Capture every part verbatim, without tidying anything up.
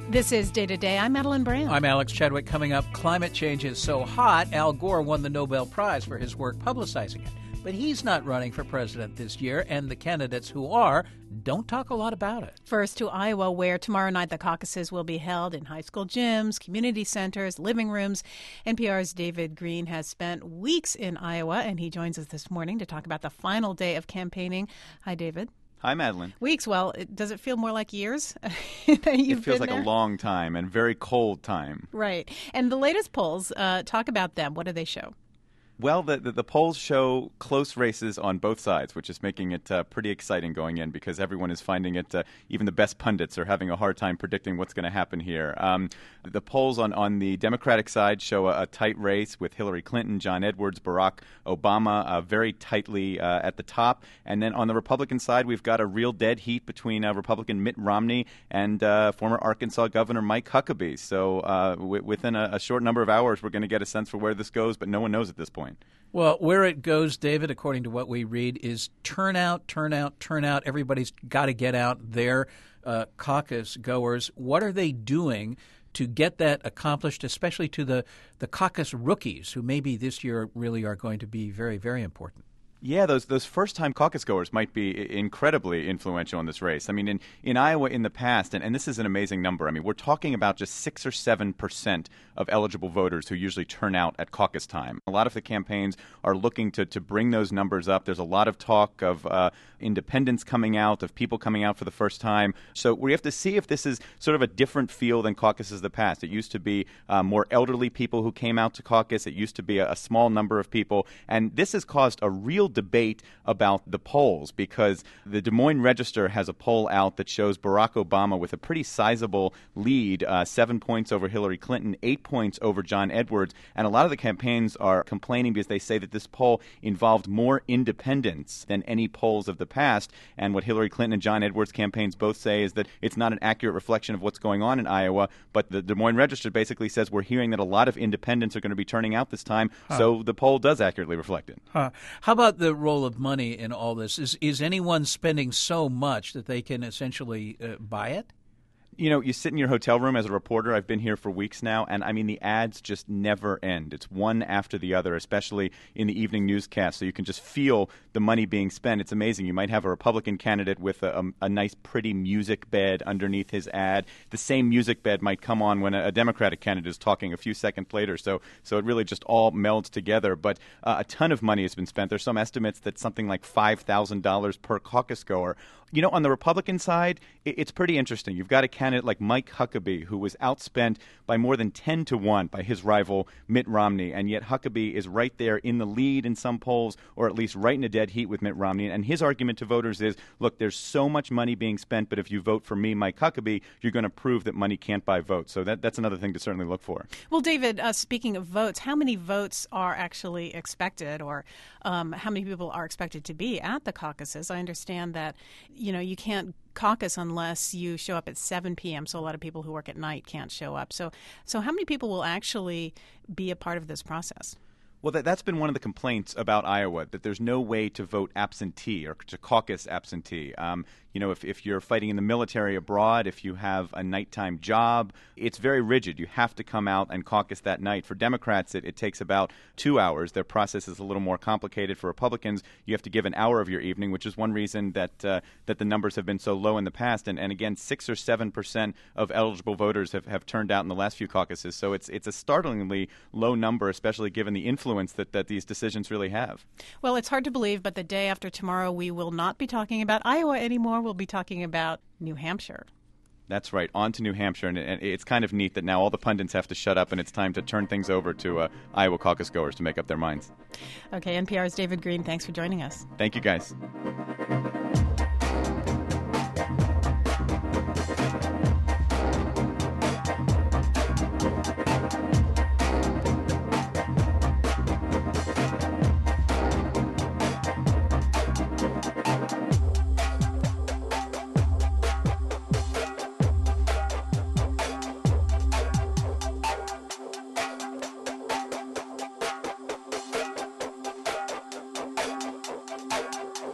This is Day to Day. I'm Madeline Brown. I'm Alex Chadwick. Coming up, climate change is so hot, Al Gore won the Nobel Prize for his work publicizing it. But he's not running for president this year, and the candidates who are don't talk a lot about it. First to Iowa, where tomorrow night the caucuses will be held in high school gyms, community centers, living rooms. N P R's David Green has spent weeks in Iowa, and he joins us this morning to talk about the final day of campaigning. Hi, David. Hi, Madeline. Weeks. Well, it, does it feel more like years that you've It feels been like there? a long time and very cold time. Right. And the latest polls, uh, talk about them. What do they show? Well, the, the, the polls show close races on both sides, which is making it uh, pretty exciting going in because everyone is finding it, uh, even the best pundits are having a hard time predicting what's going to happen here. Um, the polls on, on the Democratic side show a, a tight race with Hillary Clinton, John Edwards, Barack Obama uh, very tightly uh, at the top. And then on the Republican side, we've got a real dead heat between uh, Republican Mitt Romney and uh, former Arkansas Governor Mike Huckabee. So uh, w- within a, a short number of hours, we're going to get a sense for where this goes, but no one knows at this point. Well, where it goes, David, according to what we read, is turnout, turnout, turnout. Everybody's got to get out there. Uh, caucus goers, what are they doing to get that accomplished, especially to the, the caucus rookies, who maybe this year really are going to be very, very important? Yeah, those those first-time caucus goers might be incredibly influential in this race. I mean, in, in Iowa in the past, and, and this is an amazing number, I mean, we're talking about just six or seven percent of eligible voters who usually turn out at caucus time. A lot of the campaigns are looking to, to bring those numbers up. There's a lot of talk of uh, independents coming out, of people coming out for the first time. So we have to see if this is sort of a different feel than caucuses of the past. It used to be uh, more elderly people who came out to caucus. It used to be a, a small number of people. And this has caused a real debate about the polls because the Des Moines Register has a poll out that shows Barack Obama with a pretty sizable lead, uh, seven points over Hillary Clinton, eight points over John Edwards. And a lot of the campaigns are complaining because they say that this poll involved more independents than any polls of the past. And what Hillary Clinton and John Edwards campaigns both say is that it's not an accurate reflection of what's going on in Iowa. But the Des Moines Register basically says we're hearing that a lot of independents are going to be turning out this time. Huh. So the poll does accurately reflect it. Huh. How about the role of money in all this? Is is anyone spending so much that they can essentially uh, buy it? You know, you sit in your hotel room as a reporter. I've been here for weeks now, and I mean, the ads just never end. It's one after the other, especially in the evening newscast, so you can just feel the money being spent. It's amazing. You might have a Republican candidate with a, a, a nice, pretty music bed underneath his ad. The same music bed might come on when a, a Democratic candidate is talking a few seconds later, so so it really just all melds together. But uh, a ton of money has been spent. There's some estimates that something like five thousand dollars per caucus goer. You know, on the Republican side, it's pretty interesting. You've got a candidate like Mike Huckabee, who was outspent by more than ten to one by his rival Mitt Romney, and yet Huckabee is right there in the lead in some polls, or at least right in a dead heat with Mitt Romney. And his argument to voters is, look, there's so much money being spent, but if you vote for me, Mike Huckabee, you're going to prove that money can't buy votes. So that, that's another thing to certainly look for. Well, David, uh, speaking of votes, how many votes are actually expected, or um, how many people are expected to be at the caucuses? I understand that, you know, you can't caucus unless you show up at seven p.m., so a lot of people who work at night can't show up. So, so how many people will actually be a part of this process? Well, that, that's been one of the complaints about Iowa, that there's no way to vote absentee or to caucus absentee. Um, you know, if, if you're fighting in the military abroad, if you have a nighttime job, it's very rigid. You have to come out and caucus that night. For Democrats, it, it takes about two hours. Their process is a little more complicated. For Republicans, you have to give an hour of your evening, which is one reason that uh, that the numbers have been so low in the past. And, and again, six or seven percent of eligible voters have, have turned out in the last few caucuses. So it's it's a startlingly low number, especially given the influence that, that these decisions really have. Well, it's hard to believe, but the day after tomorrow, we will not be talking about Iowa anymore. We'll be talking about New Hampshire. That's right, on to New Hampshire, and, and it's kind of neat that now all the pundits have to shut up and it's time to turn things over to uh, Iowa caucus goers to make up their minds. Okay, N P R's David Green, thanks for joining us. Thank you, guys.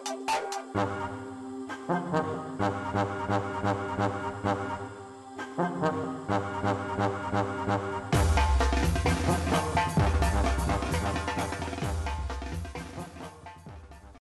Thank you.